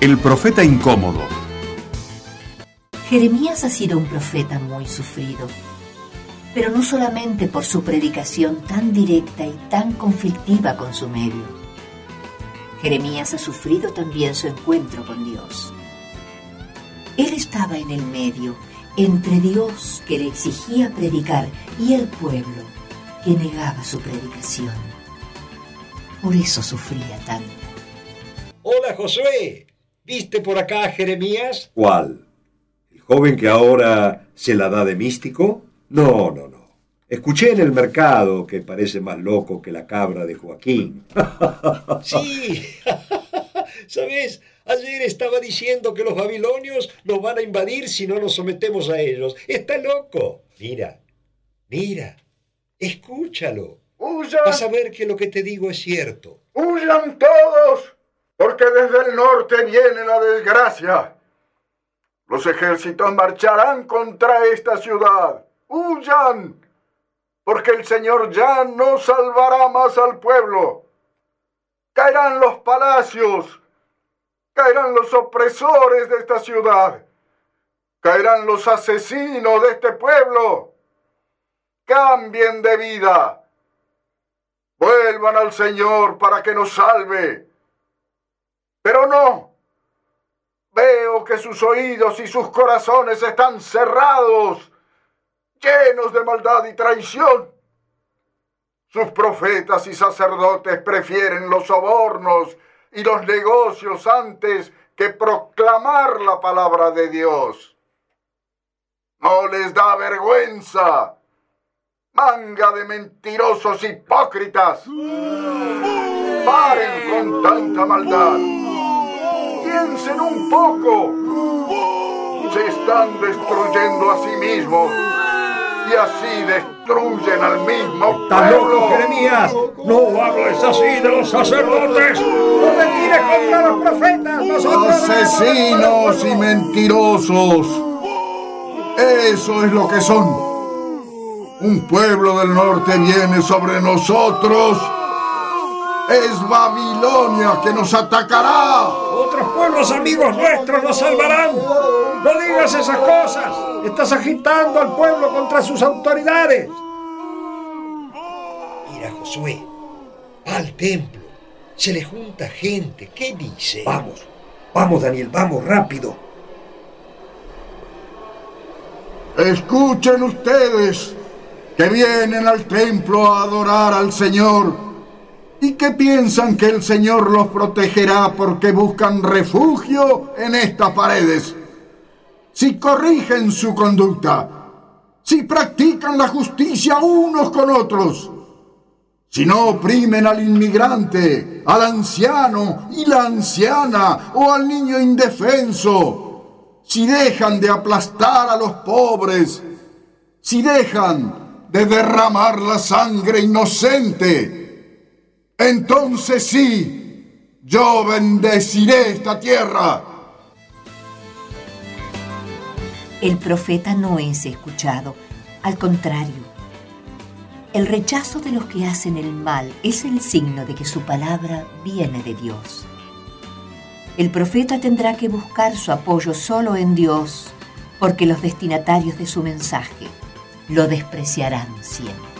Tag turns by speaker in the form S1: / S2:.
S1: El profeta incómodo.
S2: Jeremías ha sido un profeta muy sufrido, pero no solamente por su predicación tan directa y tan conflictiva con su medio. Jeremías ha sufrido también su encuentro con Dios. Él estaba en el medio, entre Dios, que le exigía predicar, y el pueblo, que negaba su predicación. Por eso sufría tanto.
S3: Hola, Josué. ¿Viste por acá a Jeremías?
S4: ¿Cuál? ¿El joven que ahora se la da de místico? No. Escuché en el mercado que parece más loco que la cabra de Joaquín.
S3: Sí. ¿Sabes? Ayer estaba diciendo que los babilonios nos van a invadir si no nos sometemos a ellos. Está loco. Mira. Escúchalo.
S5: ¡Huyan!
S3: Vas a ver que lo que te digo es cierto.
S5: ¡Huyan todos! Porque desde el norte viene la desgracia. Los ejércitos marcharán contra esta ciudad. ¡Huyan! Porque el Señor ya no salvará más al pueblo. Caerán los palacios. Caerán los opresores de esta ciudad. Caerán los asesinos de este pueblo. Cambien de vida. Vuelvan al Señor para que nos salve. Pero no. Veo que sus oídos y sus corazones están cerrados, llenos de maldad y traición. Sus profetas y sacerdotes prefieren los sobornos y los negocios antes que proclamar la palabra de Dios. ¿No les da vergüenza? Manga de mentirosos hipócritas. Paren con tanta maldad. Piensen un poco. Se están destruyendo a sí mismos y así destruyen al mismo
S3: ¡Estás loco,
S5: pueblo!
S3: Jeremías! ¡No hables así de los sacerdotes! ¡No te tires contra los profetas! ¡Nosotros
S5: Asesinos y mentirosos. Eso es lo que son. Un pueblo del norte viene sobre nosotros. Es Babilonia que nos atacará.
S3: ¡Otros pueblos amigos nuestros nos salvarán! ¡No digas esas cosas! ¡Estás agitando al pueblo contra sus autoridades! Mira, Josué, va al templo. Se le junta gente. ¿Qué dice?
S4: Vamos, Daniel, vamos, rápido.
S5: Escuchen ustedes que vienen al templo a adorar al Señor y que piensan que el Señor los protegerá porque buscan refugio en estas paredes. Si corrigen su conducta, si practican la justicia unos con otros, si no oprimen al inmigrante, al anciano y la anciana o al niño indefenso, si dejan de aplastar a los pobres, si dejan de derramar la sangre inocente, entonces sí, yo bendeciré esta tierra.
S2: El profeta no es escuchado, al contrario. El rechazo de los que hacen el mal es el signo de que su palabra viene de Dios. El profeta tendrá que buscar su apoyo solo en Dios, porque los destinatarios de su mensaje lo despreciarán siempre.